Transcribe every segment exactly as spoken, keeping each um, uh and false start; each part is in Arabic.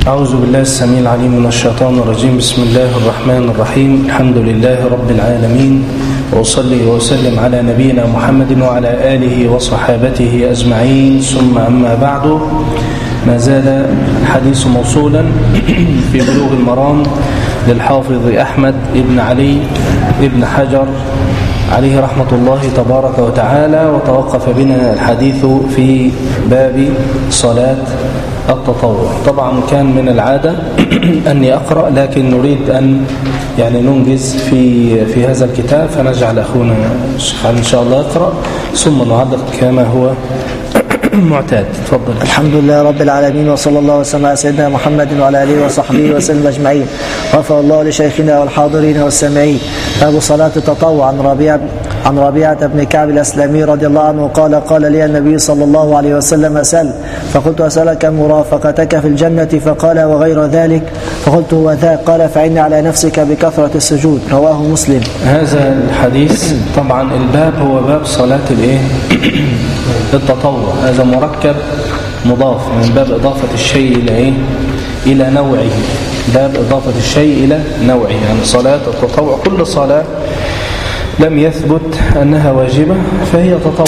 أعوذ بالله السميع العليم من الشيطان الرجيم. بسم الله الرحمن الرحيم. الحمد لله رب العالمين، وأصلي وأسلم على نبينا محمد وعلى آله وصحابته أجمعين، ثم أما بعد. ما زال الحديث موصولا في بلوغ المرام للحافظ أحمد ابن علي ابن حجر عليه رحمة الله تبارك وتعالى، وتوقف بنا الحديث في باب صلاة التطوع. طبعا كان من العادة أني أقرأ، لكن نريد أن يعني ننجز في في هذا الكتاب، فنجعل أخونا الشيخ علي إن شاء الله يقرأ ثم نعلق كما هو معتاد. تفضل. الحمد لله رب العالمين، وصلى الله وسلم على سيدنا محمد وعلى آله وصحبه وسلم أجمعين. غفر الله لشيخنا والحاضرين والسامعين. باب صلاة التطوع. عن ربيعة عن ربيعة بن كعب الأسلمي رضي الله عنه قال: قال لي النبي صلى الله عليه وسلم: سل. فقلت: أسألك مرافقتك في الجنة؟ فقال: وغير ذلك؟ فقلت: هو ذاك. قال: فإن على نفسك بكثرة السجود. رواه مسلم. هذا الحديث طبعا الباب هو باب صلاة الايه التطوع. هذا مركب مضاف من باب إضافة الشيء إلى إيه؟ إلى نوعه. باب إضافة الشيء إلى نوعه، يعني صلاة التطوع كل صلاة لم يثبت أنها واجبة فهي تطوع.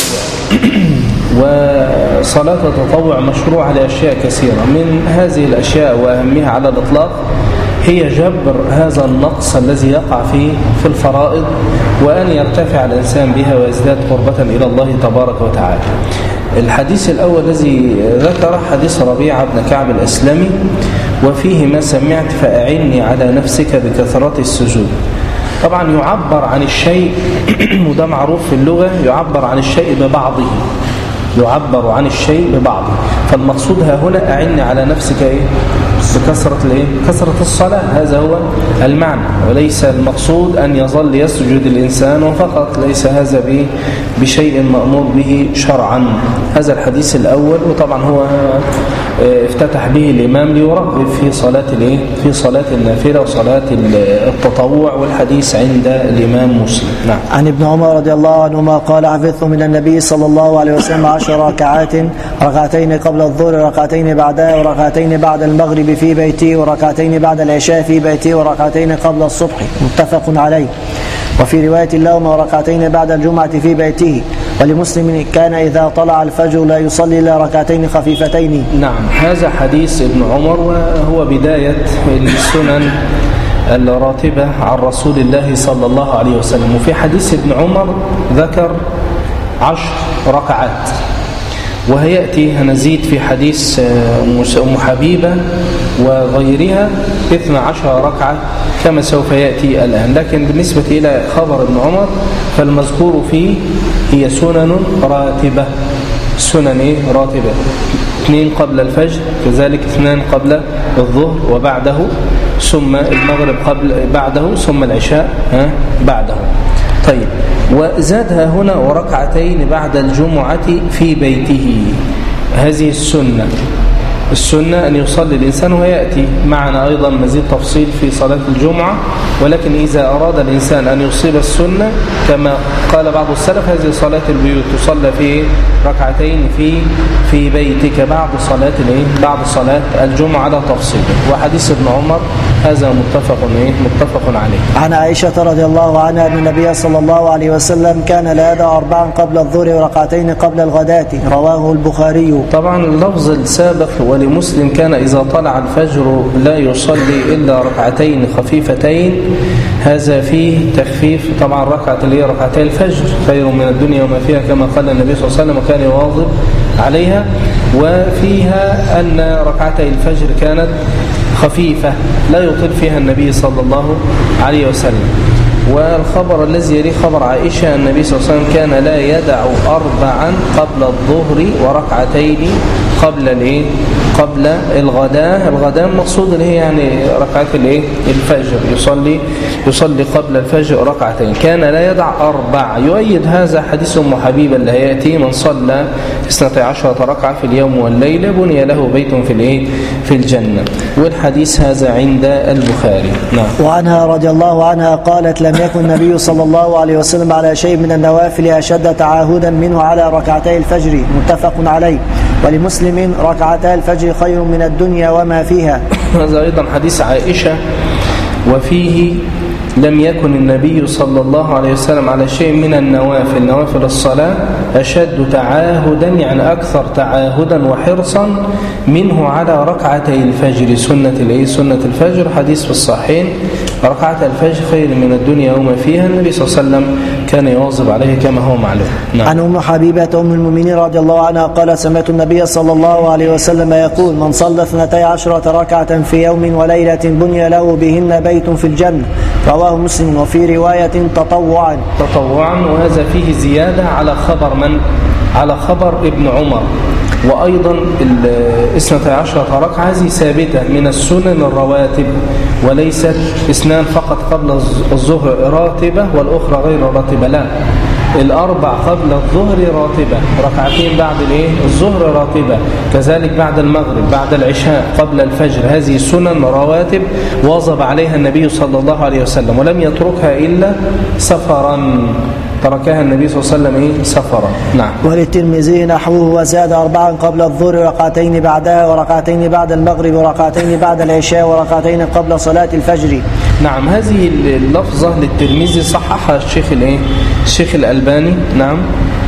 وصلاة التطوع مشروعة لأشياء كثيرة. من هذه الأشياء وأهمها على الإطلاق هي جبر هذا النقص الذي يقع فيه في الفرائض، وأن يرتفع الإنسان بها ويزداد قربة إلى الله تبارك وتعالى. الحديث الأول الذي ذكر حديث ربيعة بن كعب الأسلمي، وفيه ما سمعت: فأعني على نفسك بكثرة السجود. طبعا يعبر عن الشيء وده معروف في اللغة، يعبر عن الشيء ببعضه، يعبر عن الشيء ببعضه. فالمقصود ها هنا أعني على نفسك إيه؟ بكثرة الإيه؟ كثرة الصلاة. هذا هو المعنى، وليس المقصود أن يظل يسجد الإنسان فقط، ليس هذا بشيء مأمور به شرعا. هذا الحديث الأول، وطبعا هو افتتح به الإمام ليرغب في صلاة الإيه؟ في صلاة النافلة وصلاة التطوع، والحديث عند الإمام مسلم. نعم. عن ابن عمر رضي الله عنهما قال: حفظت من النبي صلى الله عليه وسلم عشر ركعات، ركعتين قبل الظهر، ركعتين بعدها، وركعتين بعد المغرب في بيتي، وركعتين بعد العشاء في بيتي، وركعتين قبل الصبح. متفق عليه. وفي رواية لهما: وركعتين بعد الجمعة في بيته. ولمسلم: كان إذا طلع الفجر لا يصلي إلا ركعتين خفيفتين. نعم. هذا حديث ابن عمر، وهو بداية السنن الراتبة عن رسول الله صلى الله عليه وسلم. وفي حديث ابن عمر ذكر عشر ركعات، وهيأتي هنزيد في حديث أم حبيبة وغيرها اثنى عشر ركعة كما سوف يأتي الآن. لكن بالنسبة إلى خبر ابن عمر فالمذكور فيه هي سنن راتبة. سنن راتبة: اثنين قبل الفجر، كذلك اثنان قبل الظهر وبعده، ثم المغرب قبل بعده، ثم العشاء بعده. طيب، وزادها هنا: وركعتين بعد الجمعة في بيته. هذه السنة. السنة أن يصلي الإنسان، ويأتي معنا أيضا مزيد تفصيل في صلاة الجمعة. ولكن إذا أراد الإنسان أن يصيب السنة كما قال بعض السلف: هذه صلاة البيوت تصلى في ركعتين في في بيتك بعد صلاة بعد صلاة الجمعة على تفصيل. وحديث ابن عمر هذا متفق متفق عليه. عن عائشة رضي الله عنها أن النبي صلى الله عليه وسلم كان لا يدع أربعا قبل الظهر وركعتين قبل الغداة. رواه البخاري. طبعا اللفظ السابق ولمسلم: كان إذا طلع الفجر لا يصلي إلا ركعتين خفيفتين. هذا فيه تخفيف. طبعا ركعة اللي هي ركعتي الفجر خير من الدنيا وما فيها، كما قال النبي صلى الله عليه وسلم، وكان يواظب عليها. وفيها أن ركعتي الفجر كانت خفيفة لا يطيل فيها النبي صلى الله عليه وسلم. والخبر الذي يليه خبر عائشة: النبي صلى الله عليه وسلم كان لا يدع أربعا قبل الظهر وركعتين قبل الايه قبل الغداء. الغداء المقصود اللي هي يعني ركعات الايه الفجر، يصلي يصلي قبل الفجر ركعتين. كان لا يدع أربع. يؤيد هذا حديث أم حبيبة اللي هيأتي: من صلى اثنتي عشرة ركعة في اليوم والليلة بني له بيت في الايه في الجنة. والحديث هذا عند البخاري. نعم. وعنها رضي الله عنها قالت: لم يكن النبي صلى الله عليه وسلم على شيء من النوافل أشد تعاهدا منه على ركعتي الفجر. متفق عليه. ولمسلم ركعتا الفجر خير من الدنيا وما فيها. هذا أيضا حديث عائشة، وفيه لم يكن النبي صلى الله عليه وسلم على شيء من النوافل نوافل الصلاة أشد تعاهدا، يعني أكثر تعاهدا وحرصا منه على ركعتي الفجر سنة الإيه سنة الفجر. حديث في الصحيحين ركعة الفجر خير من الدنيا وما فيها. النبي صلى الله عليه وسلم كان يواظب عليه كما هو معلوم. نعم. عن أم حبيبة أم المؤمنين رضي الله عنها قال سمعت النبي صلى الله عليه وسلم يقول من صلى اثنتي عشرة ركعة في يوم وليلة بني له بهن بيت في الجنة. رواه مسلم. وفي رواية تطوعا تطوعا وهذا فيه زيادة على خبر من على خبر ابن عمر. وأيضا الاثنتي عشرة ركعة هذه ثابتة من السنن الرواتب، وليست اثنان فقط قبل الظهر راتبة والأخرى غير راتبة، لا، الأربع قبل الظهر راتبة، ركعتين بعد الايه الظهر راتبة، كذلك بعد المغرب، بعد العشاء، قبل الفجر. هذه سنن رواتب واظب عليها النبي صلى الله عليه وسلم، ولم يتركها إلا سفرا، تركها النبي صلى الله عليه وسلم ايه سفرا. نعم. وللترمذي نحوه وزاد أربعا قبل الظهر وركعتين بعدها وركعتين بعد المغرب وركعتين بعد العشاء وركعتين قبل صلاة الفجر. نعم. هذه اللفظة للترمذي صححها الشيخ الايه الشيخ الألباني. نعم.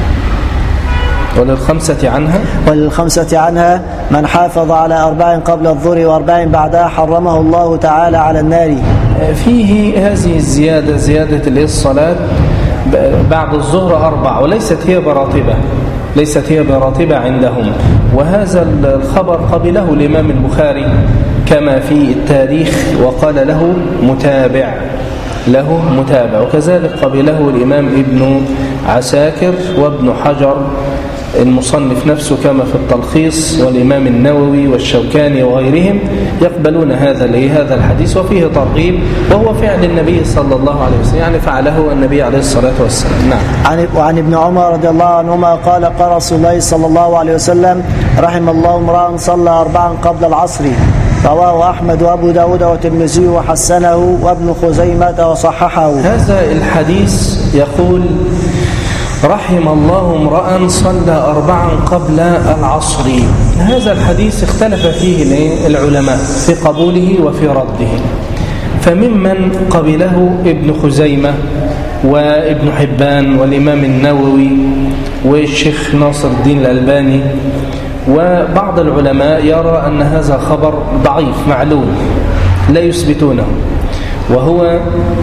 وللخمسة عنها وللخمسة عنها من حافظ على أربع قبل الظهر وأربع بعدها حرمه الله تعالى على النار. فيه هذه الزيادة، زيادة الصلاة بعد الظهر أربع، وليست هي براتبة، ليست هي براتبة عندهم. وهذا الخبر قبله الإمام البخاري كما في التاريخ، وقال له متابع له متابع، وكذلك قبله الإمام ابن عساكر وابن حجر المصنف نفسه كما في التلخيص، والإمام النووي والشوكاني وغيرهم يقبلون هذا هذا الحديث، وفيه ترغيب، وهو فعل النبي صلى الله عليه وسلم، يعني فعله النبي عليه الصلاة والسلام. نعم. وعن ابن عمر رضي الله عنهما قال قال رسول الله صلى الله عليه وسلم رحم الله امرأ صلى أربعا قبل العصر. رواه أحمد وأبو داود والترمذي وحسنه وابن خزيمة وصححه. هذا الحديث يقول رحم الله امرأ صلى أربعا قبل العصر. هذا الحديث اختلف فيه العلماء في قبوله وفي رده، فممن قبله ابن خزيمة وابن حبان والإمام النووي والشيخ ناصر الدين الألباني، وبعض العلماء يرى أن هذا خبر ضعيف معلول لا يثبتونه، وهو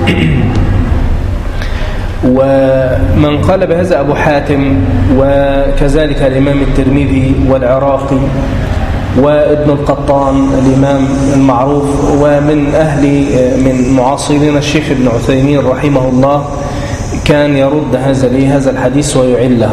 ومن قال بهذا أبو حاتم وكذلك الإمام الترمذي والعراقي وابن القطان الإمام المعروف، ومن أهل من معاصرين الشيخ ابن عثيمين رحمه الله كان يرد هذا هذا الحديث ويعله.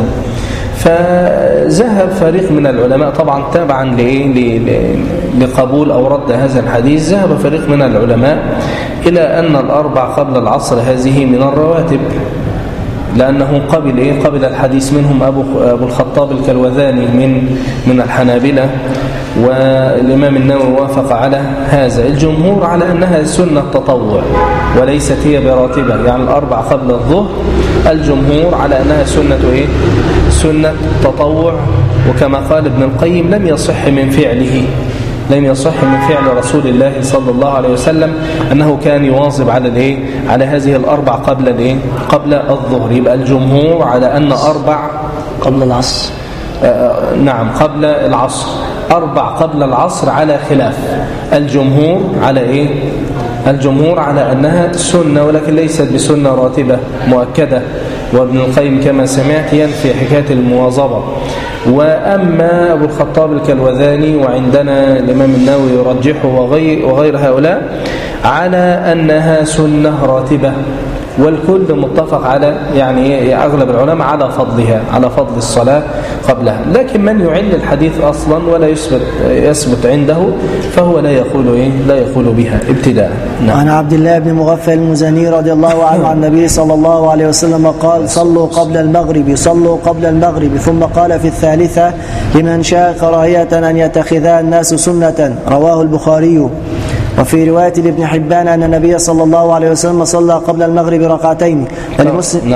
فذهب فريق من العلماء طبعا تابعا لقبول أو رد هذا الحديث، ذهب فريق من العلماء إلى أن الأربع قبل العصر هذه من الرواتب، لأنه قبل إيه قبل الحديث منهم أبو أبو الخطاب الكلوذاني من من الحنابلة، والإمام النووي وافق على هذا. الجمهور على أنها سنة تطوع وليست هي براتبة، يعني الأربع قبل الظهر الجمهور على أنها سنة إيه سنة تطوع. وكما قال ابن القيم لم يصح من فعله لم يصح من فعل رسول الله صلى الله عليه وسلم أنه كان يواظب على الايه على هذه الأربع قبل الايه قبل الظهر. يبقى الجمهور على أن أربع قبل العصر آه نعم قبل العصر أربع قبل العصر على خلاف الجمهور على إيه الجمهور على أنها سنة، ولكن ليست بسنة راتبة مؤكدة. وابن القيم كما سمعت ينفي حكاية المواظبة. وأما أبو الخطاب الكلوذاني وعندنا الإمام النووي يرجحه وغير, وغير هؤلاء على أنها سنة راتبة، والكل متفق على يعني أغلب العلماء على فضلها على فضل الصلاة قبلها. لكن من يعل الحديث أصلا ولا يثبت يثبت عنده فهو لا يقول إيه لا يقول بها ابتداء. نعم. عن عبد الله بن مغفل المزني رضي الله عنه عن النبي صلى الله عليه وسلم قال صلوا قبل المغرب صلوا قبل المغرب ثم قال في الثالثة لمن شاء كراهية أن يتخذها الناس سنة. رواه البخاري. وفي رواية لابن حبان أن النبي صلى الله عليه وسلم صلى قبل المغرب ركعتين. نعم.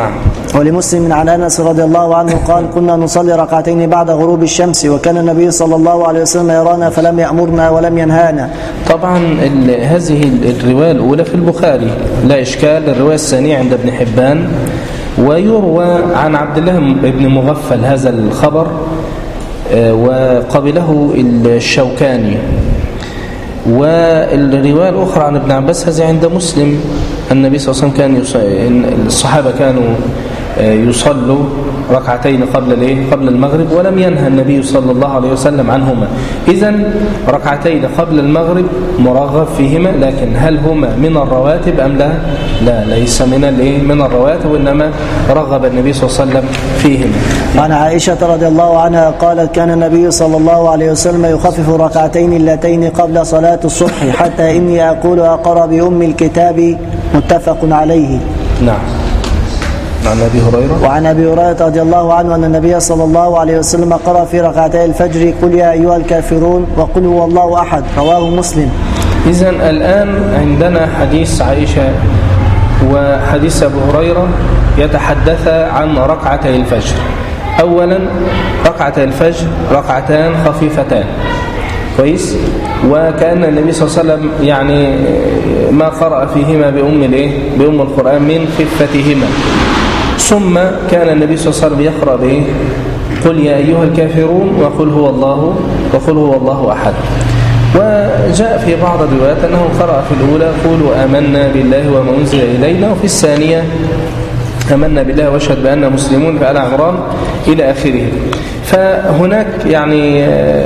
ولمسلم عن أنس رضي الله عنه قال كنا نصلي ركعتين بعد غروب الشمس وكان النبي صلى الله عليه وسلم يرانا فلم يأمرنا ولم ينهانا. طبعا هذه الرواية الأولى في البخاري لا إشكال. الرواية الثانية عند ابن حبان، ويروى عن عبد الله بن مغفل هذا الخبر وقبله الشوكاني. والرواية الأخرى عن ابن عباس هذه عند مسلم. النبي صلى الله عليه وسلم كان يص... الصحابة كانوا يصلوا ركعتين قبل الايه قبل المغرب ولم ينهى النبي صلى الله عليه وسلم عنهما. إذن ركعتين قبل المغرب مرغب فيهما، لكن هل هما من الرواتب أم لا؟ لا، ليس من الايه من الرواتب، وإنما رغب النبي صلى الله عليه وسلم فيهما. عن عائشة رضي الله عنها قالت كان النبي صلى الله عليه وسلم يخفف ركعتين اللتين قبل صلاة الصبح حتى إني أقول أقرأ بأم الكتاب. متفق عليه. نعم. عن أبي هريرة وعن أبي هريرة رضي الله عنه أن النبي صلى الله عليه وسلم قرأ في ركعتي الفجر قل يا أيها الكافرون وقل هو الله أحد. رواه مسلم. إذن الآن عندنا حديث عائشة وحديث أبي هريرة يتحدث عن ركعتي الفجر. أولا ركعتي الفجر ركعتان خفيفتان، كويس، وكأن النبي صلى الله عليه وسلم يعني ما قرأ فيهما بأم الايه بأم القرآن من خفتهما. ثم كان النبي صلى الله عليه وسلم يقرأ به قل يا أيها الكافرون وقل هو الله وقل هو الله أحد. وجاء في بعض الروايات أنه قرأ في الأولى قولوا آمنا بالله وما أنزل إلينا، وفي الثانية آمنا بالله واشهد بأننا مسلمون في آل عمران إلى آخره. فهناك يعني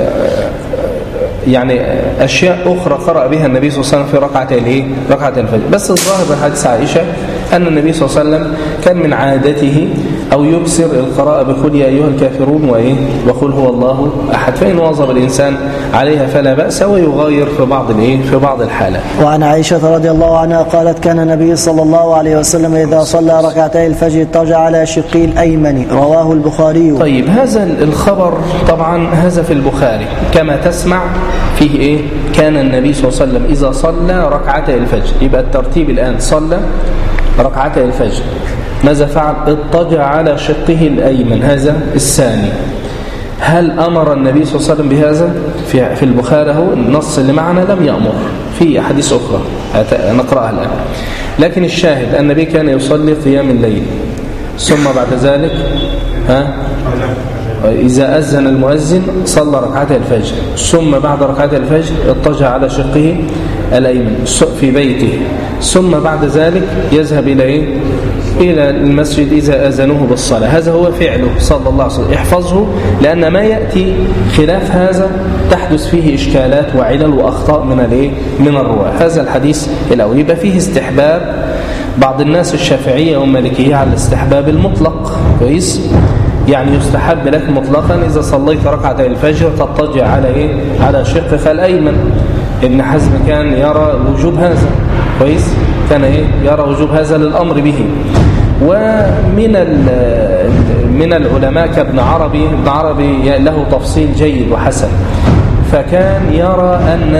يعني أشياء أخرى قرأ بها النبي صلى الله عليه وسلم في ركعتي الايه ركعتي الفجر. بس الظاهر من حديث عائشة أن النبي صلى الله عليه وسلم كان من عادته أو يكسر القراءة بقول يا أيها الكافرون وإيه وقل هو الله أحد، فإن واظب الإنسان عليها فلا بأس، ويغير في بعض الإيه في بعض الحالات. وعن عائشة رضي الله عنها قالت كان النبي صلى الله عليه وسلم إذا صلى ركعتي الفجر اضطجع على شقه الأيمن. رواه البخاري. طيب هذا الخبر طبعا هذا في البخاري كما تسمع فيه إيه كان النبي صلى الله عليه وسلم إذا صلى ركعتي الفجر، يبقى الترتيب الآن صلى ركعتي الفجر، ماذا فعل؟ اضطجع على شقه الأيمن، هذا الثاني. هل أمر النبي صلى الله عليه وسلم بهذا؟ في في البخاري هو النص اللي معنا لم يأمر، في أحاديث أخرى نقرأها الآن. لكن الشاهد النبي كان يصلي قيام الليل، ثم بعد ذلك ها إذا أذن المؤذن صلى ركعتي الفجر، ثم بعد ركعتي الفجر اضطجع على شقه الأيمن في بيته، ثم بعد ذلك يذهب إلى إيه؟ إلى المسجد إذا أذنوه بالصلاة. هذا هو فعله صلى الله عليه وسلم. احفظه، لأن ما يأتي خلاف هذا تحدث فيه إشكالات وعلل وأخطاء من الإيه؟ من الرواة. هذا الحديث الأول يبقى فيه استحباب. بعض الناس الشافعية والمالكية على الاستحباب المطلق، كويس، يعني يستحب لك مطلقا إذا صليت ركعتي الفجر تضطجع على إيه؟ على شقك الأيمن. ابن حزم كان يرى وجوب هذا، كويس، كان إيه؟ يرى وجوب هذا للأمر به. ومن من العلماء كابن عربي، ابن عربي له تفصيل جيد وحسن، فكان يرى أن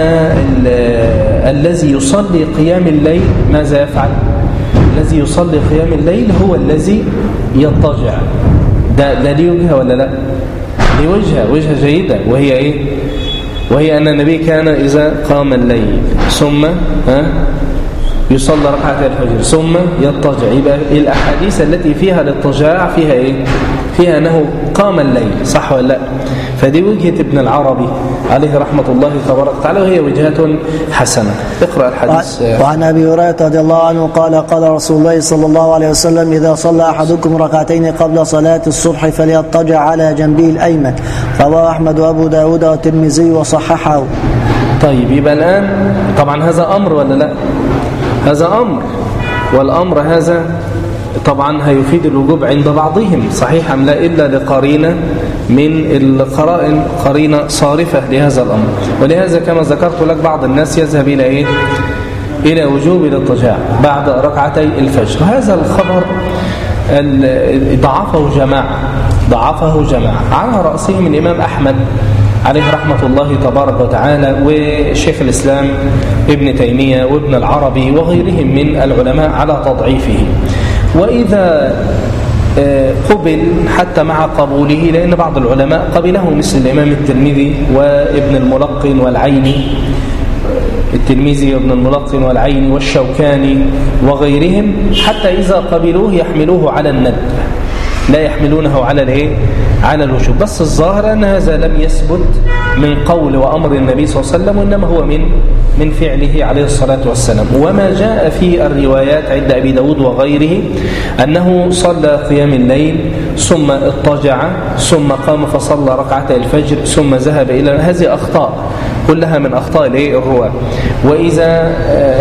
الذي يصلي قيام الليل ماذا يفعل؟ الذي يصلي قيام الليل هو الذي يضطجع. ده ده ليه وجهه ولا لا؟ ليه وجهه وجهه جيدة، وهي ايه؟ وهي أن النبي كان إذا قام الليل ثم ها يصلي ركعتي الفجر ثم يضطجع. يبقى الأحاديث التي فيها الاضطجاع فيها ايه؟ فيها أنه قام الليل، صح ولا لا؟ فدي وجهة ابن العربي عليه رحمة الله تبارك وتعالى، وهي وجهة حسنة. اقرأ الحديث. وعن أبي هريرة رضي الله عنه قال قال رسول الله صلى الله عليه وسلم إذا صلى أحدكم ركعتين قبل صلاة الصبح فليضطجع على جنبه الأيمن. رواه أحمد وأبو داود والترمذي وصححه. طيب يبقى الآن طبعا هذا أمر ولا لا؟ هذا أمر، والأمر هذا طبعا هيفيد الوجوب عند بعضهم، صحيح أم لا؟ إلا لقرينة من القرائن، قرينة صارفة لهذا الأمر. ولهذا كما ذكرت لك بعض الناس يذهب إلى إيه؟ إلى وجوب الاضطجاع بعد ركعتي الفجر. وهذا الخبر ضعفه جماعة ضعفه جماعة على رأسهم الإمام أحمد عليه رحمة الله تبارك وتعالى، وشيخ الإسلام ابن تيمية وابن العربي وغيرهم من العلماء على تضعيفه. وإذا قبل حتى مع قبوله، لأن بعض العلماء قبله مثل الإمام الترمذي وابن الملقن والعيني، الترمذي وابن الملقن والعيني والشوكاني وغيرهم، حتى إذا قبلوه يحملوه على الندب لا يحملونه على الايه على الوجوب. بس الظاهر أن هذا لم يثبت من قول وأمر النبي صلى الله عليه وسلم، وإنما هو من من فعله عليه الصلاة والسلام. وما جاء في الروايات عند أبي داود وغيره أنه صلى قيام الليل ثم اضطجع ثم قام فصلى ركعتي الفجر ثم ذهب إلى، هذه أخطاء كلها من أخطاء الرواة. وإذا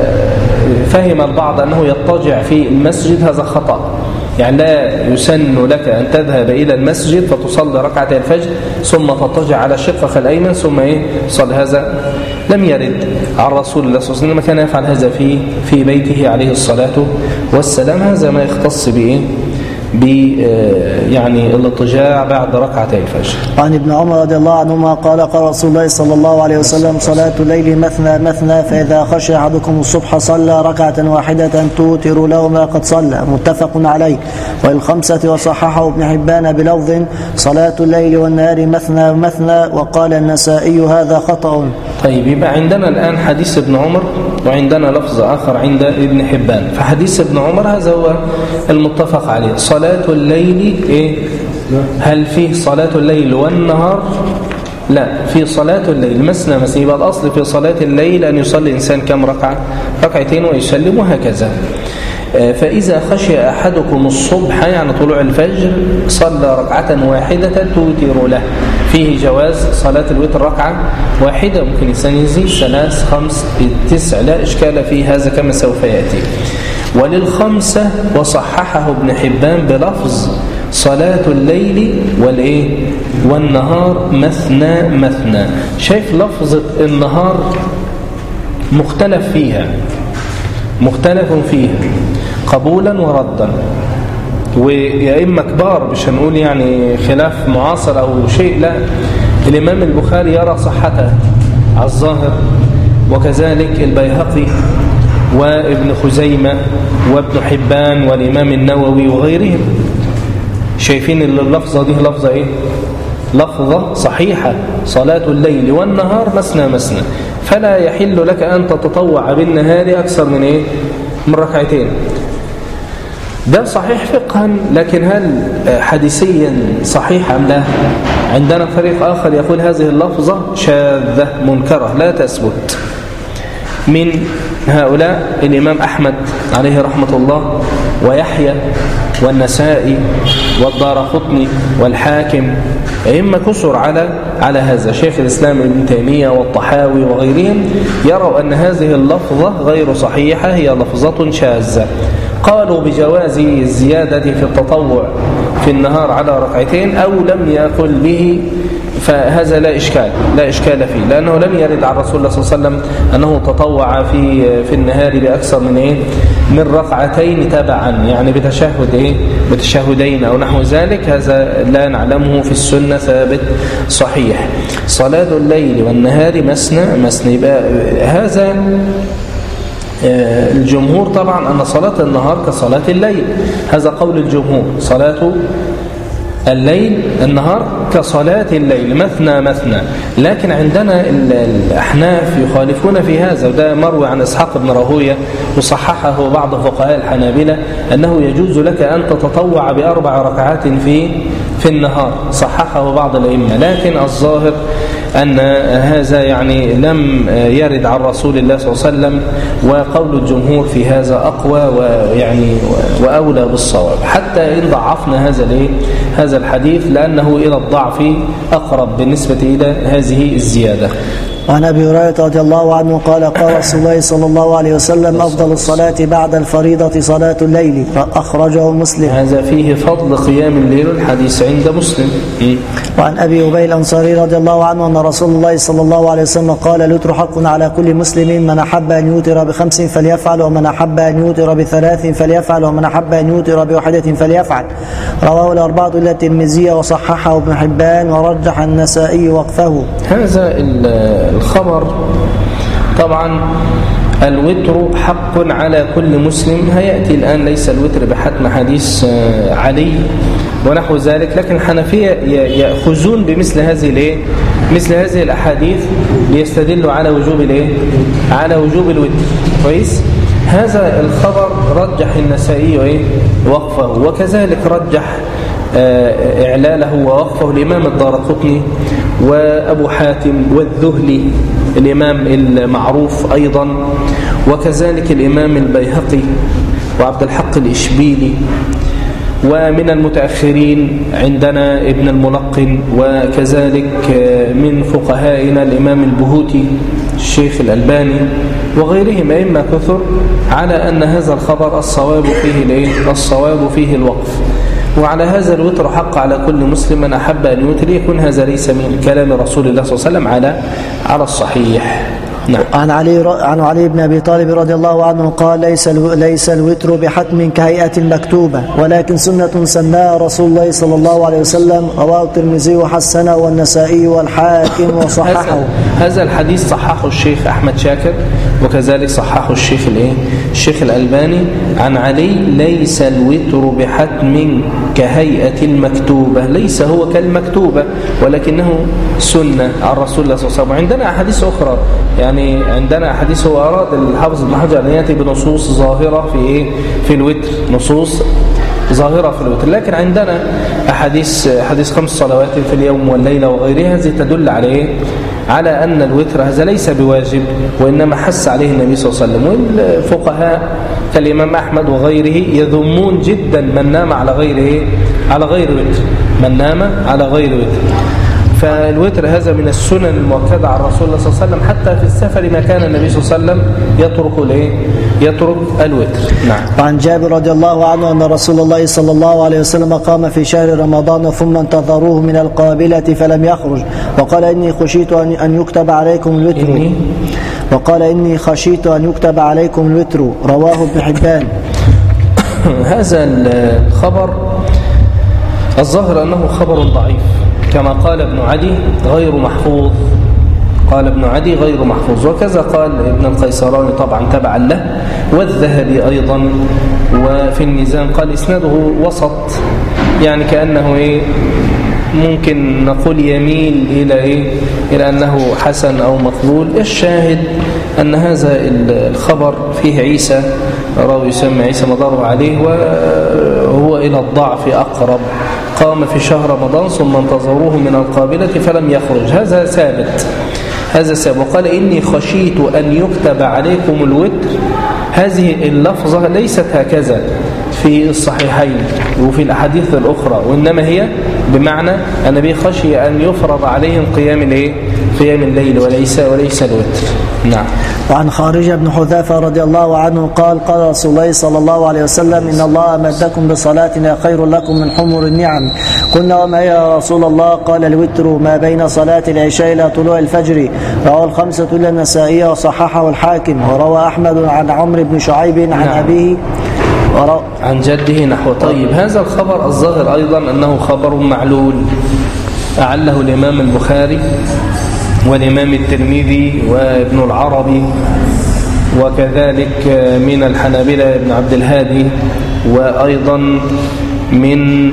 فهم البعض أنه يضطجع في المسجد هذا خطأ، يعني لا يسن لك أن تذهب إلى المسجد فتصلي ركعتي الفجر ثم تضطجع على شقك الأيمن ثم إيه صلي. هذا لم يرد عن رسول الله صلى الله عليه وسلم، كان يفعل هذا في في بيته عليه الصلاة والسلام. هذا ما يختص بإيه ب يعني الاضطجاع بعد ركعتي الفجر. عن ابن عمر رضي الله عنهما قال قال رسول الله صلى الله عليه وسلم صلاة الليل مثنى مثنى، فإذا خشي أحدكم الصبح صلى ركعة واحدة توتر له ما قد صلى، متفق عليه. وللخمسة وصححه ابن حبان بلفظ صلاة الليل والنهار مثنى مثنى، وقال النسائي هذا خطأ. طيب، يبقى عندنا الآن حديث ابن عمر وعندنا لفظ آخر عند ابن حبان. فحديث ابن عمر هذا هو المتفق عليه، صلاة الليل إيه؟ هل فيه صلاة الليل والنهار؟ لا، في صلاة الليل مثنى مثنى. يبقى الأصل في صلاة الليل أن يصلي الإنسان كم ركعة؟ ركعتين ويسلم، وهكذا. فإذا خشي أحدكم الصبح يعني طلوع الفجر صلى ركعة واحدة توتر له، فيه جواز صلاة الوتر ركعة واحدة، ممكن الإنسان يزيد ثلاث خمس تسع، لا إشكال في هذا كما سوف يأتي. وللخمسة وصححه ابن حبان بلفظ صلاة الليل والإيه والنهار مثنى مثنى. شايف لفظة النهار مختلف فيها مختلف فيها قبولا وردا، ويا إما كبار مش هنقول يعني خلاف معاصر أو شيء، لا، الإمام البخاري يرى صحتها على الظاهر، وكذلك البيهقي وابن خزيمة وابن حبان والإمام النووي وغيرهم شايفين اللفظة دي لفظة إيه؟ لفظة صحيحة، صلاة الليل والنهار مثنى مثنى، فلا يحل لك أن تتطوع بالنهار أكثر من إيه؟ من ركعتين. ده صحيح فقها، لكن هل حديثيا صحيح أم لا؟ عندنا فريق آخر يقول هذه اللفظة شاذة منكرة لا تثبت. من هؤلاء الإمام أحمد عليه رحمة الله ويحيى والنسائي والدارقطني والحاكم، أئمة كثر على على هذا. شيخ الإسلام ابن تيمية والطحاوي وغيرهم يروا أن هذه اللفظة غير صحيحة، هي لفظة شاذة. قالوا بجواز الزيادة في التطوع في النهار على ركعتين، أو لم يقل به، فهذا لا إشكال لا إشكال فيه، لأنه لم يرد عن رسول الله صلى الله عليه وسلم أنه تطوع في في النهار بأكثر من إيه من ركعتين تبعا، يعني بتشهد إيه بتشهدين أو نحو ذلك. هذا لا نعلمه في السنة ثابت صحيح. صلاة الليل والنهار مثنى مثنى، يبقى هذا الجمهور طبعا أن صلاة النهار كصلاة الليل، هذا قول الجمهور، صلاة الليل النهار كصلاة الليل مثنى مثنى. لكن عندنا الأحناف يخالفون في هذا، وده مروي عن إسحاق بن راهويه وصححه بعض فقهاء الحنابلة أنه يجوز لك أن تتطوع بأربع ركعات في في النهار، صححه بعض الأئمة. لكن الظاهر أن هذا يعني لم يرد عن رسول الله صلى الله عليه وسلم، وقول الجمهور في هذا أقوى ويعني وأولى بالصواب، حتى إن ضعفنا هذا الايه هذا الحديث، لأنه إلى الضعف أقرب بالنسبة إلى هذه الزيادة. وعن أبي هريرة رضي الله عنه قال قال رسول الله صلى الله عليه وسلم أفضل الصلاة بعد الفريضة صلاة الليل، أخرجه مسلم. هذا فيه فضل قيام الليل، الحديث عند مسلم. وعن أبي أبي الأنصاري رضي الله عنه أن رسول الله صلى الله عليه وسلم قال الوتر حق على كل مسلم، من أحب أن يوتر بخمس فليفعل، ومن أحب أن يوتر بثلاث فليفعل، ومن أحب أن يوتر بواحدة فليفعل. رواه الأربعة إلا الترمذي وصححه ابن حبان ورجح النسائي وقفه. هذا الخبر طبعا الوتر حق على كل مسلم. هيأتي الآن ليس الوتر بحتم حديث علي ونحو ذلك، لكن الحنفية يأخذون بمثل هذه الايه مثل هذه الأحاديث ليستدلوا على وجوب الايه على وجوب الوتر. كويس. هذا الخبر رجح النسائي ايه وقفه، وكذلك رجح إعلاله ووقفه الإمام الدارقطني وأبو حاتم والذهلي الإمام المعروف أيضا، وكذلك الإمام البيهقي وعبد الحق الإشبيلي. ومن المتأخرين عندنا ابن الملقن، وكذلك من فقهائنا الإمام البهوتي الشيخ الألباني وغيرهم أئمة كثر على أن هذا الخبر الصواب فيه الايه الصواب فيه الوقف. وعلى هذا الوتر حق على كل مسلم من أحب أن يوتر، يكون هذا ليس من كلام رسول الله صلى الله عليه وسلم على على الصحيح. نعم. عن علي عن علي بن أبي طالب رضي الله عنه قال: ليس ليس الوتر بحتم كهيئة المكتوبة، ولكن سنة سناها رسول الله صلى الله عليه وسلم. رواه الترمذي وحسنه والنسائي والحاكم وصححه. هذا الحديث صححه الشيخ أحمد شاكر، وكذلك صححه الشيخ الايه الشيخ الألباني عن علي: ليس الوتر بحتم كهيئة المكتوبة، ليس هو كالمكتوبة ولكنه سنة عن رسول الله صلى الله عليه وسلم. عندنا أحاديث أخرى، يعني عندنا أحاديث هو أراد الحافظ ابن حجر أن يأتي بنصوص ظاهرة في إيه في الوتر، نصوص ظاهرة في الوتر، لكن عندنا أحاديث حديث خمس صلوات في اليوم والليلة وغيرها، هذه تدل على إيه على أن الوتر هذا ليس بواجب، وإنما حث عليه النبي صلى الله عليه وسلم. والفقهاء كالإمام أحمد وغيره يذمون جدا من نام على غير إيه على غير وتر، من نام على غير وتر. فالوتر هذا من السنن المؤكدة عن رسول الله صلى الله عليه وسلم، حتى في السفر ما كان النبي صلى الله عليه وسلم يترك الايه يترك الوتر. نعم. وعن جابر رضي الله عنه أن رسول الله صلى الله عليه وسلم قام في شهر رمضان ثم انتظروه من القابلة فلم يخرج، وقال: إني خشيت أن يكتب عليكم الوتر إني وقال إني خشيت أن يكتب عليكم الوتر. رواه ابن حبان. هذا الخبر الظاهر أنه خبر ضعيف، كما قال ابن عدي غير محفوظ قال ابن عدي غير محفوظ وكذا قال ابن القيسراني طبعا تبعا له، والذهبي أيضا. وفي الميزان قال إسناده وسط، يعني كأنه إيه ممكن نقول يميل إلى إيه إلى أنه حسن أو مقبول. الشاهد أن هذا الخبر فيه عيسى راوي يسمى عيسى مضاره عليه، وهو إلى الضعف أقرب. قام في شهر رمضان ثم انتظروه من القابلة فلم يخرج، هذا ثابت هذا ثابت. وقال: إني خشيت أن يكتب عليكم الوتر، هذه اللفظة ليست هكذا في الصحيحين وفي الأحاديث الأخرى، وإنما هي بمعنى النبي خشي أن يفرض عليهم قيام الايه قيام الليل وليس وليس الوتر. نعم. وعن خارجة بن حذافة رضي الله عنه قال: قال رسول الله صلى الله عليه وسلم: إن الله أمدكم بصلاة خير لكم من حمر النعم. قلنا: وما هي يا رسول الله؟ قال: الوتر ما بين صلاة العشاء إلى طلوع الفجر. رواه الخمسة إلا النسائي وصححه الحاكم. وروى أحمد عن عمرو بن شعيب عن نعم. أبيه ورو... عن جده نحو. طيب، هذا الخبر الظاهر أيضا أنه خبر معلول، أعله الإمام البخاري والإمام الترمذي وابن العربي، وكذلك من الحنابلة ابن عبد الهادي، وأيضا من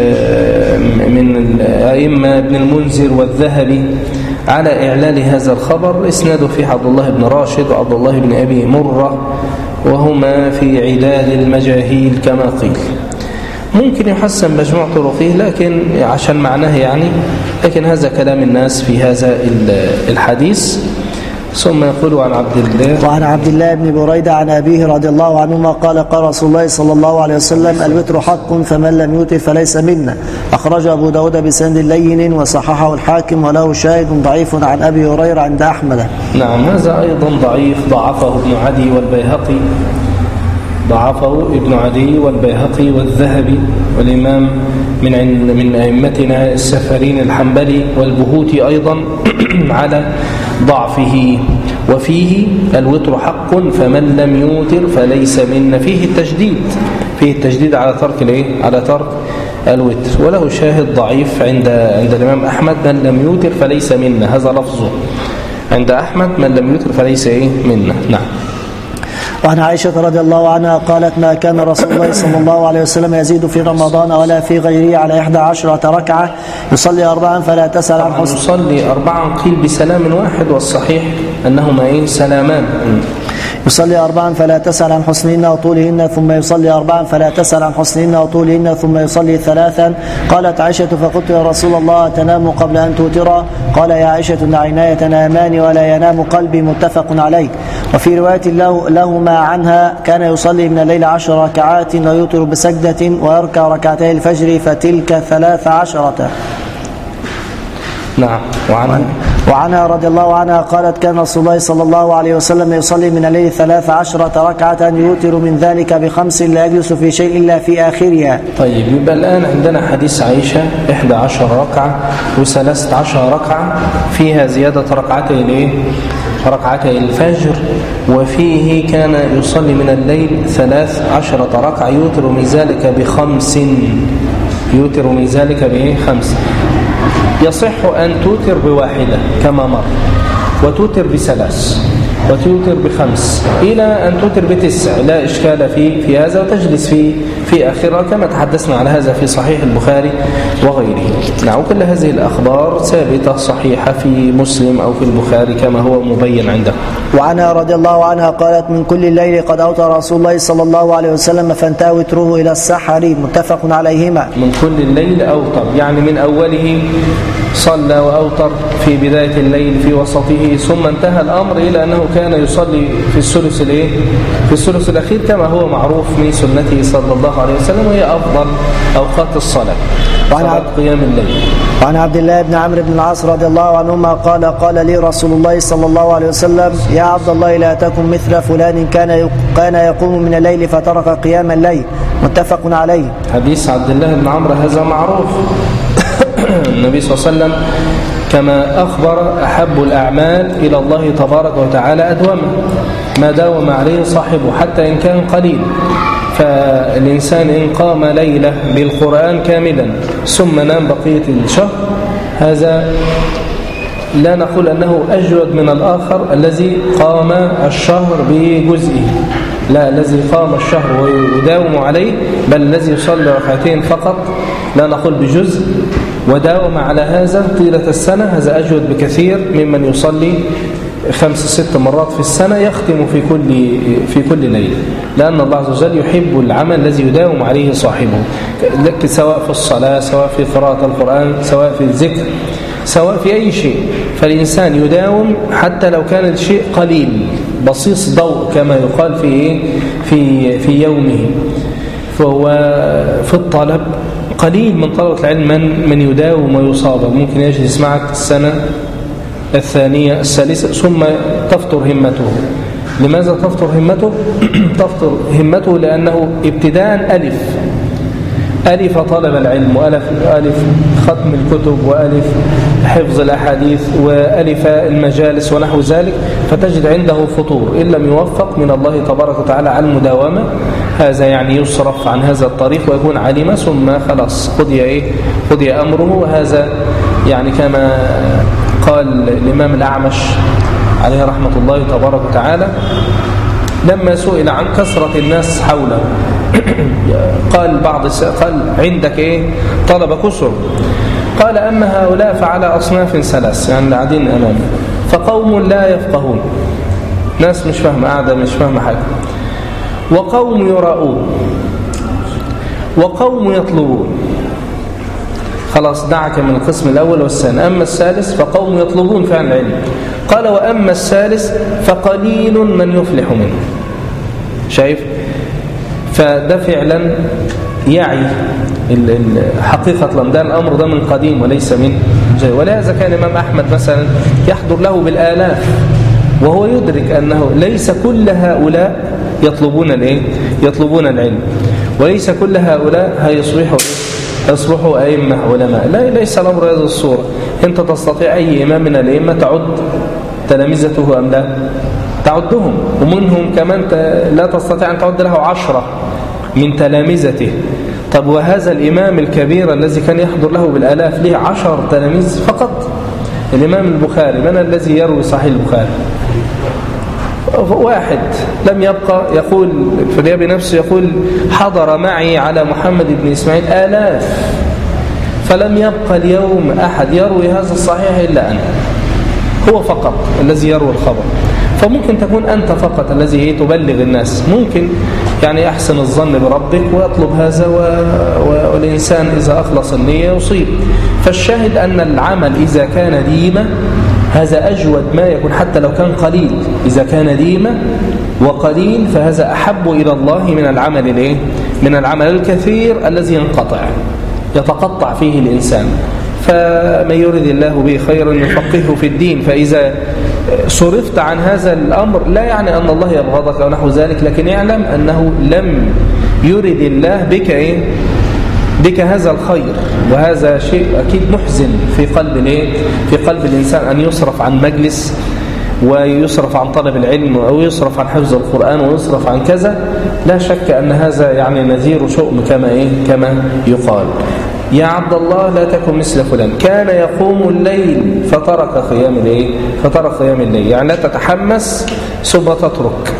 من الأئمة ابن المنذر والذهبي على إعلال هذا الخبر. إسناده في عبد الله بن راشد وعبد الله بن أبي مرة، وهما في عداد المجاهيل كما قيل. ممكن يحسن مجموع طرقه لكن عشان معناه يعني، لكن هذا كلام الناس في هذا الحديث. ثم يقول عن عبد الله وعن عبد الله بن بريدة عن أبيه رضي الله عنهما قال: قال رسول الله صلى الله عليه وسلم: الوتر حق فمن لم يوتر فليس منا. أخرجه أبو داود بسند لين وصححه الحاكم، وله شاهد ضعيف عن أبي هريرة عند أحمد. نعم، هذا أيضا ضعيف، ضعفه ابن عدي والبيهقي ضعفه ابن عدي والبيهقي والذهبي والإمام من من أئمتنا السفرين الحنبلي والبهوتي أيضا على ضعفه. وفيه: الوتر حق فمن لم يوتر فليس منا. فيه التجديد فيه التجديد على ترك الايه على ترك الوتر. وله شاهد ضعيف عند عند الإمام أحمد: من لم يوتر فليس منا، هذا لفظه عند أحمد: من لم يوتر فليس ايه منا. نعم. وعن عائشة رضي الله عنها قالت ما كان رسول الله صلى الله عليه وسلم يزيد في رمضان ولا في غيره على إحدى عشرة ركعة يصلي أربعا فلا تسأل عن حسن. يصلي أربعا قيل بسلام واحد، والصحيح أنهما إيه سلامان. يصلي أربعا فلا تسأل عن حسنهن وطولهن ثم يصلي أربعا فلا تسأل عن حسنهن وطولهن ثم يصلي ثلاثا. قالت عائشة فقلت يا رسول الله تنام قبل أن توتر؟ قال يا عائشة إن عيناي تنامان ولا ينام قلبي، متفق عليه. وفي رواية له لهما عنها كان يصلي من الليل عشر ركعات ويوتر بسجدة ويركع ركعتي الفجر فتلك ثلاث عشرة. نعم. وعنها وعنها رضي الله عنها قالت كان رسول الله صلى الله عليه وسلم يصلي من الليل ثلاث عشرة ركعة يوتر من ذلك بخمس لا يجلس في شيء إلا في آخرها. طيب، يبقى الآن عندنا حديث عائشة إحدى عشر ركعة وثلاثة عشر ركعة، فيها زيادة ركعتي الإيه؟ ركعتي الفجر، وفيه كان يصلي من الليل ثلاث عشرة ركعة يوتر من ذلك بخمس، يوتر من ذلك بإيه؟ خمس. يصح أن توتر بواحدة كما مر، وتوتر بثلاث، وتوتر بخمس، إلى أن توتر بتسع، لا إشكال في في هذا، وتجلس في في آخرها كما تحدثنا على هذا في صحيح البخاري وغيره. نعم، كل هذه الأخبار ثابتة صحيحة في مسلم أو في البخاري كما هو مبين عنده. وعنها رضي الله عنها قالت من كل الليل قد أوتر رسول الله صلى الله عليه وسلم فانتهى وتره إلى السحر، متفق عليهما. من كل الليل أوتر، يعني من أوله صلى وأوتر في بداية الليل في وسطه، ثم انتهى الأمر إلى أنه كان يصلي في الثلث الإيه؟ في الثلث الأخير كما هو معروف من سنته صلى الله عليه وسلم، وهي أفضل أوقات الصلاة، صلاة قيام الليل. وعن عبد الله بن عمرو بن العاص رضي الله عنهما قال قال لي رسول الله صلى الله عليه وسلم يا عبد الله لا تكن مثل فلان كان كان يقوم من الليل فترك قيام الليل، متفق عليه. حديث عبد الله بن عمرو هذا معروف. النبي صلى الله عليه وسلم كما أخبر أحب الأعمال إلى الله تبارك وتعالى أدومه، ما داوم عليه صاحبه حتى إن كان قليل. فالإنسان إن قام ليلة بالقرآن كاملا ثم نام بقية الشهر، هذا لا نقول أنه أجود من الآخر الذي قام الشهر بجزئه، لا، الذي قام الشهر ويداوم عليه، بل الذي يصلي ركعتين فقط، لا نقول بجزء، وداوم على هذا طيلة السنة، هذا أجود بكثير ممن يصلي خمس ست مرات في السنة يختم في كل في كل ليلة، لأن الله عز وجل يحب العمل الذي يداوم عليه صاحبه، سواء في الصلاة، سواء في قراءة القرآن، سواء في الذكر، سواء في أي شيء. فالإنسان يداوم حتى لو كان الشيء قليل بصيص ضوء كما يقال في في في يومه. فهو في الطلب قليل من طلبة العلم من من يداوم ويصابر، ممكن يجلس معك السنة الثانية الثالثة ثم تفطر همته. لماذا تفطر همته؟ تفطر همته لأنه ابتداء ألف ألف طلب العلم، وألف ألف ختم الكتب، وألف حفظ الأحاديث، وألف المجالس ونحو ذلك، فتجد عنده فطور إن لم يوفق من الله تبارك وتعالى على المداومة. هذا يعني يصرف عن هذا الطريق ويكون علم، ثم خلاص قضي إيه؟ قضي أمره. وهذا يعني كما قال الإمام الأعمش عليه رحمة الله تبارك وتعالى لما سئل عن كثرة الناس حوله، قال بعض قال عندك إيه؟ طلب كسر. قال أما هؤلاء فعلى أصناف ثلاث، يعني قاعدين أمامي، فقوم لا يفقهون، ناس مش فاهمة، قاعدة مش فاهمة حاجة، وقوم يراؤون، وقوم يطلبون. خلاص دعك من القسم الأول والثاني. أما الثالث فقوم يطلبون فعل العلم. قال وأما الثالث فقليل من يفلح منه. شايف؟ فده فعلا يعي حقيقة لمدان الأمر ده من قديم وليس من جاي. ولهذا كان الإمام أحمد مثلا يحضر له بالآلاف، وهو يدرك أنه ليس كل هؤلاء يطلبون الايه؟ يطلبون العلم، وليس كل هؤلاء هيصبحوا يصبحوا أئمة علماء. لا، ليس الأمر هذه الصورة. أنت تستطيع أي إمام من الأئمة تعد تلامذته أم لا؟ تعدهم، ومنهم كمان لا تستطيع أن تعد له عشرة من تلامذته. طب وهذا الإمام الكبير الذي كان يحضر له بالآلاف له عشر تلاميذ فقط. الإمام البخاري من الذي يروي صحيح البخاري؟ واحد لم يبقى، يقول في الرياء بنفسه، يقول حضر معي على محمد بن إسماعيل آلاف فلم يبقى اليوم أحد يروي هذا الصحيح إلا أنا، هو فقط الذي يروي الخبر. فممكن تكون أنت فقط الذي تبلغ الناس، ممكن يعني أحسن الظن بربك ويطلب هذا، والإنسان إذا أخلص النية يصيب. فالشاهد أن العمل إذا كان ديمة هذا أجود ما يكون، حتى لو كان قليل. إذا كان ديمة وقليل فهذا أحب إلى الله من العمل الإيه؟ من العمل الكثير الذي ينقطع يتقطع فيه الإنسان. فمن يرد الله به خيرا يفقهه في الدين. فإذا صرفت عن هذا الأمر لا يعني أن الله يبغضك أو نحو ذلك، لكن اعلم أنه لم يرد الله بك إيه؟ بك هذا الخير. وهذا شيء أكيد محزن في قلب الإيه؟ في قلب الإنسان أن يصرف عن مجلس ويصرف عن طلب العلم أو يصرف عن حفظ القرآن ويصرف عن كذا. لا شك أن هذا يعني نذير شؤم كما إيه؟ كما يقال. يا عبد الله لا تكن مثل فلان كان يقوم الليل فترك قيام الليل فترك قيام الليل، يعني لا تتحمس ثم تترك.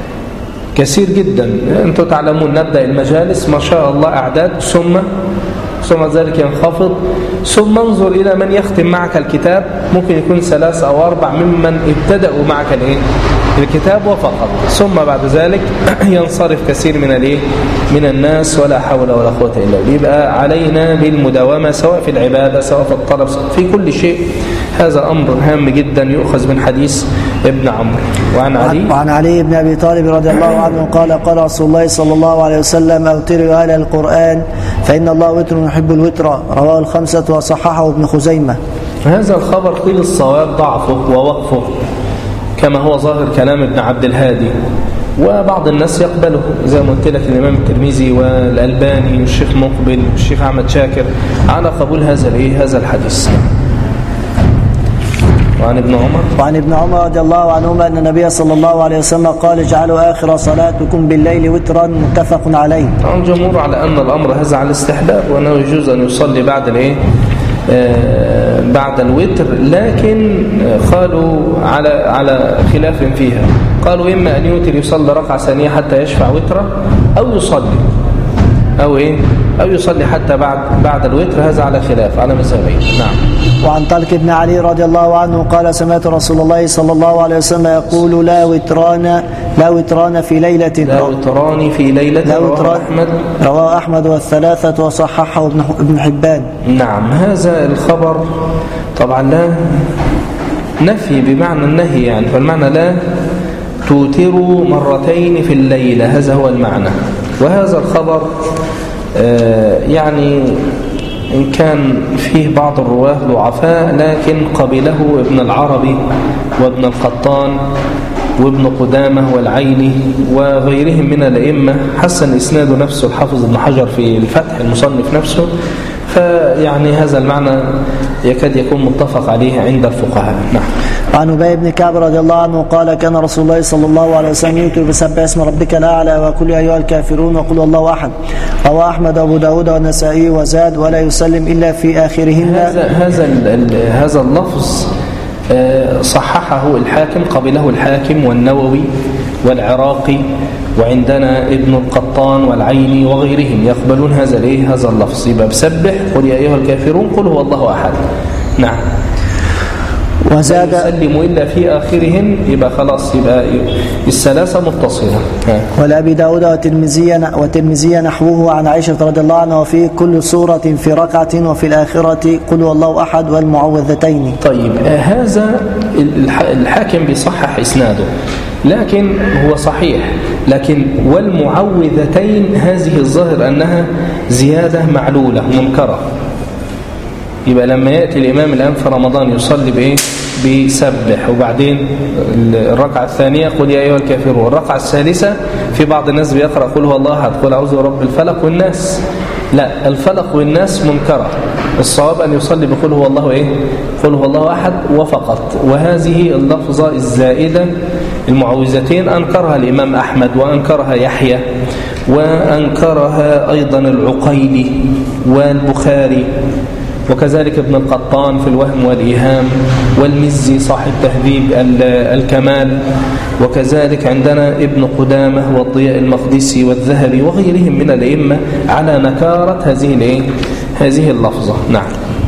كثير جدا أنتم تعلمون نبدأ المجالس ما شاء الله أعداد، ثم ثم ذلك ينخفض، ثم انظر إلى من يختم معك الكتاب، ممكن يكون ثلاث أو أربع ممن ابتدأوا معك الإيه؟ الكتاب وفقط، ثم بعد ذلك ينصرف كثير من الإيه؟ من الناس، ولا حول ولا قوة إلا بالله. يبقى علينا بالمداومة سواء في العبادة سواء في الطلب في كل شيء. هذا أمر هام جدا يؤخذ من حديث ابن عمرو. وعن علي وعن علي بن أبي طالب رضي الله عنه قال قال رسول الله صلى الله عليه وسلم أوتروا أهل القرآن فإن الله وتر يحب الوتر، رواه الخمسة وصححه ابن خزيمة. هذا الخبر قيل الصواب ضعفه ووقفه كما هو ظاهر كلام ابن عبد الهادي، وبعض الناس يقبله زي ما قلت لك الإمام الترمذي والألباني والشيخ مقبل والشيخ أحمد شاكر على قبول هذا الإيه هذا الحديث. وعن ابن عمر وعن ابن عمر رضي الله عنهما أن النبي صلى الله عليه وسلم قال اجعلوا آخر صلاتكم بالليل وترا، متفق عليه. الجمهور على أن الأمر هذا على الاستحباب وأنه يجوز أن يصلي بعد الإيه آه بعد الوتر، لكن قالوا على على خلاف فيها. قالوا إما أن يوتر يصلي ركعة ثانية حتى يشفع وترا، أو يصلي أو إيه أو يصلي حتى بعد بعد الوتر، هذا على خلاف على مذهبين. نعم. وعن طلق بن علي رضي الله عنه قال سمعت رسول الله صلى الله عليه وسلم يقول لا وتران لا وتران في ليلة لا وتران في ليلة لا رواه أحمد رواه أحمد والثلاثة وصححه ابن حبان. نعم. هذا الخبر طبعا لا نفي بمعنى النهي، يعني فالمعنى لا توتروا مرتين في الليلة، هذا هو المعنى. وهذا الخبر آه يعني إن كان فيه بعض الرواه ضعفاء لكن قبله ابن العربي وابن القطان وابن قدامة والعيني وغيرهم من الأئمة، حسن إسناد نفسه الحافظ ابن حجر في الفتح المصنف نفسه. فيعني هذا المعنى يكاد يكون متفق عليه عند الفقهاء. نعم. عن أبي بن كعب رضي الله عنه قال كان رسول الله صلى الله عليه وسلم يوتر بسبح اسم ربك الأعلى وقل أيها الكافرون وقل الله أحد، رواه أحمد وأبو داود والنسائي وزاد ولا يسلم إلا في آخرهن. هذا هذا هذا اللفظ صححه الحاكم، قبله الحاكم والنووي والعراقي، وعندنا ابن القطان والعيني وغيرهم يقبلون هذا الايه هذا اللفظ. يبقى بسبح قل يا ايها الكافرون قل هو الله احد. نعم. وزاد يسلم الا في اخرهن، يبقى خلاص يبقى الثلاثه متصله. ولأبي داود والترمذي والترمذي نحوه عن عائشة رضي الله عنها وفي كل سورة في ركعة وفي الآخرة قل هو الله أحد والمعوذتين. طيب هذا الحاكم بيصحح إسناده لكن هو صحيح، لكن والمعوذتين هذه الظاهر أنها زيادة معلولة منكرة. يبقى لما يأتي الإمام الآن في رمضان يصلي بإيه؟ بيسبح، وبعدين الركعة الثانية قل يا أيها الكافرون، والركعة الثالثة في بعض الناس بيقرأ قل هو الله أحد قل أعوذ برب الفلق والناس. لا، الفلق والناس منكرة، الصواب أن يصلي بقول هو الله إيه؟ قل هو الله أحد وفقط. وهذه اللفظة الزائدة المعوذتين أنكرها الإمام أحمد وأنكرها يحيى وأنكرها أيضا العقيلي والبخاري وكذلك ابن القطان في الوهم والإيهام، والمزي صاحب تهذيب الكمال، وكذلك عندنا ابن قدامة والضياء المقدسي والذهبي وغيرهم من الأئمة على نكارة هذه هذه اللفظة. نعم.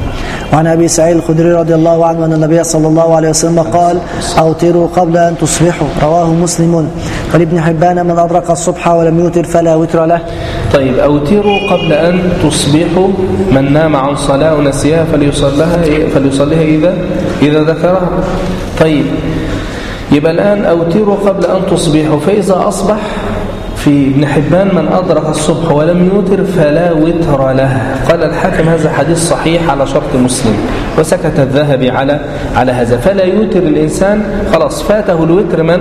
وعن أبي سعيد الخدري رضي الله عنه أن النبي صلى الله عليه وسلم قال: أوتروا قبل أن تصبحوا، رواه مسلم. ولابن حبان: من أدرك الصبح ولم يوتر فلا وتر له. طيب، أوتروا قبل أن تصبحوا، من نام عن صلاة ونسيها فليصليها فليصليها إذا إذا ذكرها. طيب، يبقى الآن أوتروا قبل أن تصبحوا، فإذا أصبح في ابن حبان من أدرك الصبح ولم يوتر فلا وتر له. قال الحاكم هذا حديث صحيح على شرط مسلم، وسكت الذهبي على على هذا. فلا يوتر الإنسان، خلاص فاته الوتر من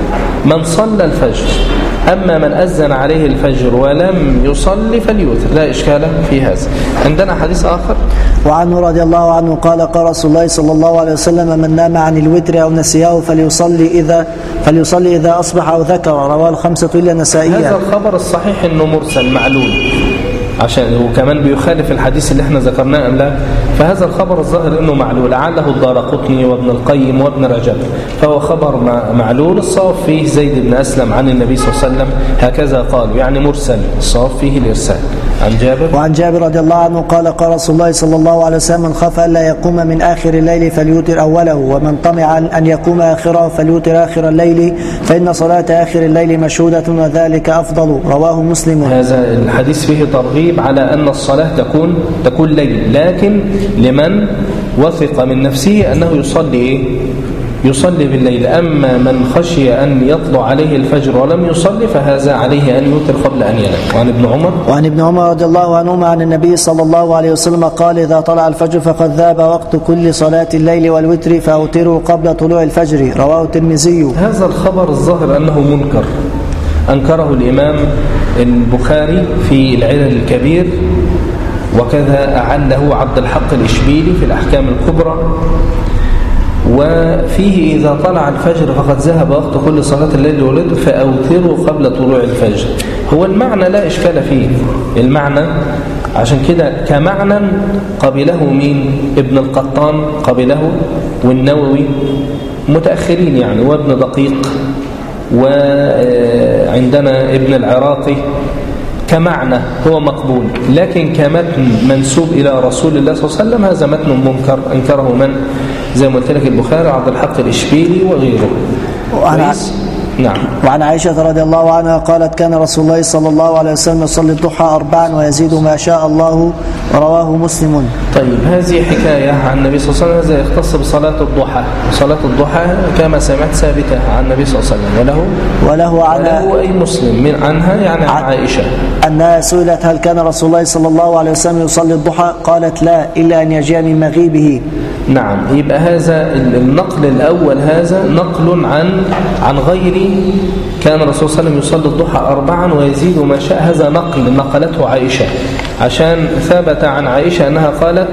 من صلى الفجر. أما من أذن عليه الفجر ولم يصلي فليوتر، لا إشكال في هذا. عندنا حديث آخر وعنه رضي الله عنه قال: قال رسول الله صلى الله عليه وسلم: من نام عن الوتر أو نسياه فليصلي إذا فليصلي إذا أصبح أو ذكر، رواه الخمسة إلا النسائي. هذا الخبر الصحيح إنه مرسل معلول، عشان وكمان بيخالف الحديث اللي احنا ذكرناه أم لا. فهذا الخبر الظاهر انه معلول، لعله الدارقطني وابن القيم وابن رجب، فهو خبر معلول. الصواب فيه زيد بن أسلم عن النبي صلى الله عليه وسلم، هكذا قالوا، يعني مرسل، الصواب فيه الإرسال. عن جابر وعن جابر رضي الله عنه قال: قال رسول الله صلى الله عليه وسلم: من خاف ألا يقوم من آخر الليل فليوتر أوله، ومن طمع أن يقوم آخره فليوتر آخر الليل، فإن صلاة آخر الليل مشهودة وذلك أفضل، رواه مسلم. هذا الحديث فيه ترغيب على أن الصلاة تكون تكون ليل، لكن لمن وثق من نفسه أنه يصلي إيه؟ يصلي بالليل. أما من خشي أن يطلع عليه الفجر ولم يصلي فهذا عليه أن يوتر قبل أن ينام. وعن ابن عمر وعن ابن عمر رضي الله عنهما عن النبي صلى الله عليه وسلم قال: إذا طلع الفجر فقد ذاب وقت كل صلاة الليل والوتر فأوتروا قبل طلوع الفجر، رواه الترمذي. هذا الخبر الظاهر أنه منكر، أنكره الإمام البخاري في العلل الكبير، وكذا أعله عبد الحق الإشبيلي في الأحكام الكبرى. وفيه إذا طلع الفجر فقد ذهب وقت كل صلاة الليل والوتر فأوتروا قبل طلوع الفجر. هو المعنى لا إشكال فيه، المعنى عشان كده كمعنى قبله مين؟ ابن القطان قبله، والنووي متأخرين يعني، وابن دقيق، وعندنا ابن العراقي. كمعنى هو مقبول، لكن كمتن منسوب إلى رسول الله صلى الله عليه وسلم هذا متن منكر، أنكره من؟ زي ما قلت لك البخاري وعبد الحق الإشبيلي وغيره. نعم. وعن عائشة رضي الله عنها قالت: كان رسول الله صلى الله عليه وسلم يصلي الضحى أربعا ويزيد ما شاء الله، ورواه مسلم. طيب، هذه حكاية عن النبي صلى الله عليه وسلم، هذا يختص بصلاة الضحى. صلاة الضحى كما سمعت ثابتة عن النبي صلى الله عليه وسلم، وله وله عنها وله أي مسلم من عنها يعني عن عائشة أنها سئلت: هل كان رسول الله صلى الله عليه وسلم يصلي الضحى؟ قالت: لا، إلا أن يجيء من مغيبه. نعم. يبقى هذا النقل الأول هذا نقل عن عن غير كان الرسول صلى الله عليه وسلم يصلي الضحى أربعا ويزيد ما شاء. هذا نقل نقلته عائشة، عشان ثبت عن عائشة أنها قالت: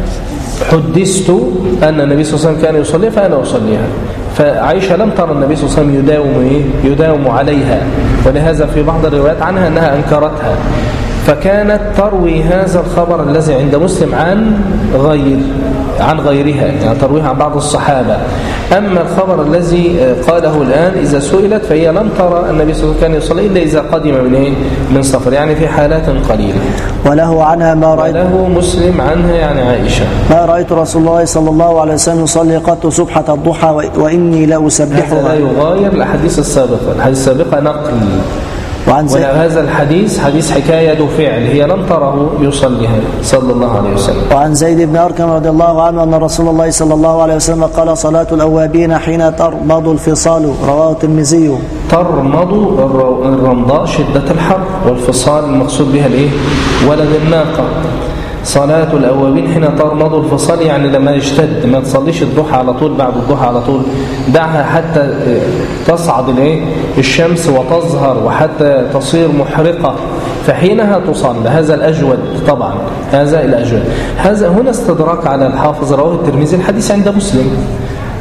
حدثت أن النبي صلى الله عليه وسلم كان يصلي فأنا أصليها. فعائشة لم ترى النبي صلى الله عليه وسلم يداوم إيه؟ يداوم عليها، ولهذا في بعض الروايات عنها أنها أنكرتها، فكانت تروي هذا الخبر الذي عند مسلم عن غير عن غيرها، يعني ترويها عن بعض الصحابة. أما الخبر الذي قاله الآن إذا سئلت فهي لم ترى النبي صلى الله عليه وسلم كان يصلي إلا إذا قدم من إيه؟ من سفر، يعني في حالات قليلة. وله عنها ما رأيت وله مسلم عنها يعني عائشة: ما رأيت رسول الله صلى الله عليه وسلم يصلي قط سبحة الضحى وإني لأسبحها. هذا لا يغاير الأحاديث السابقة، الحديث السابقة نقل، ولا هذا الحديث حديث حكاية فعل، هي لم تره يصليها صلى الله عليه وسلم. وعن زيد بن أركم رضي الله عنه أن رسول الله صلى الله عليه وسلم قال: صلاة الأوابين حين ترمض الفصال، رواه الترمذي. ترمض الرمضاء شدة الحر، والفصال المقصود بها الايه؟ ولد الناقة. صلاة الأوابين حين ترمض الفصال، يعني لما يشتد، ما تصليش الضحى على طول، بعد الضحى على طول، دعها حتى تصعد الايه؟ الشمس وتظهر وحتى تصير محرقة، فحينها تصلى. هذا الأجود طبعا، هذا الأجود. هذا هنا استدراك على الحافظ، رواه الترمذي، الحديث عند مسلم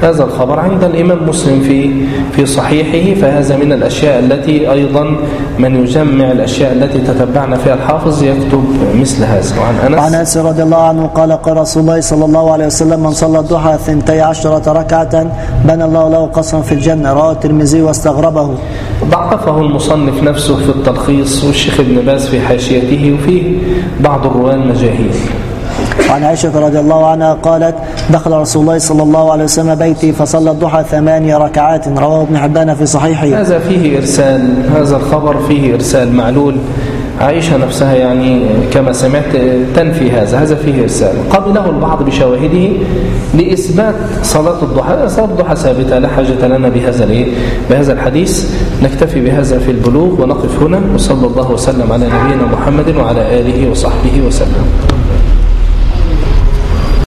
هذا الخبر عند الإمام مسلم في في صحيحه، فهذا من الأشياء التي أيضا من يجمع الأشياء التي تتبعنا فيها الحافظ يكتب مثل هذا. وعن أنس عن أنس رضي الله عنه قال قال رسول الله صلى الله عليه وسلم من صلى الضحى ثنتي عشرة ركعة بنى الله له قصرا في الجنة. رواه الترمذي واستغربه. ضعفه المصنف نفسه في التلخيص، والشيخ ابن باز في حاشيته، وفيه بعض الرواة المجاهيل. عن عائشة رضي الله عنها قالت دخل رسول الله صلى الله عليه وسلم بيتي فصلى الضحى ثمانية ركعات. رواه ابن حبان في صحيحه. هذا فيه إرسال، هذا الخبر فيه إرسال معلول. عائشة نفسها يعني كما سمعت تنفي هذا، هذا فيه إرسال. قبله البعض بشواهده لإثبات صلاة الضحى. صلاة الضحى ثابتة، لا حاجة لنا بهذا بهذا الحديث. نكتفي بهذا في البلوغ ونقف هنا، وصلى الله وسلم على نبينا محمد وعلى آله وصحبه وسلم.